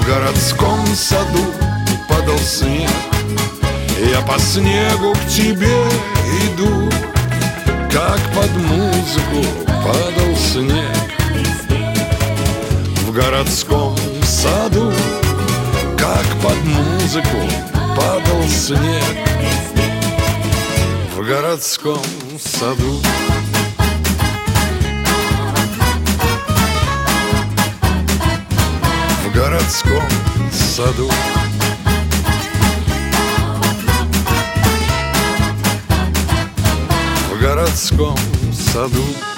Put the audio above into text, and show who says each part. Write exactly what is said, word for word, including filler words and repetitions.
Speaker 1: городском саду падал снег, я по снегу к тебе иду, как под музыку падал снег. В городском саду, как под музыку падал снег. В городском саду. В городском саду. В городском саду.